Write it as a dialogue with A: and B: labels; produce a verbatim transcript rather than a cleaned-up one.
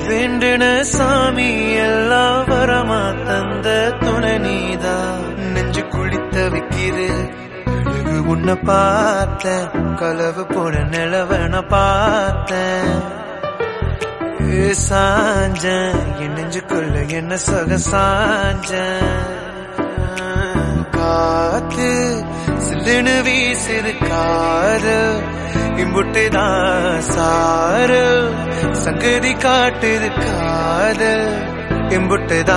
A: வேண்டுன சாமி எல்லாம் வரமா தந்த துணை நீதா. நெஞ்சு குளித்த வைக்கிது அழகு உன்னை பார்த்தேன், கலவு போட நிலவன பார்த்தேன். சாஞ்சன் என் நெஞ்சுக்குள்ள என்ன சொக சாஞ்சன். காத்து சில்லுன்னு வீசுது காரு, இம்புட்டுதான் சாரு சங்கதி காட்டுது காது, இம்புட்டுதான்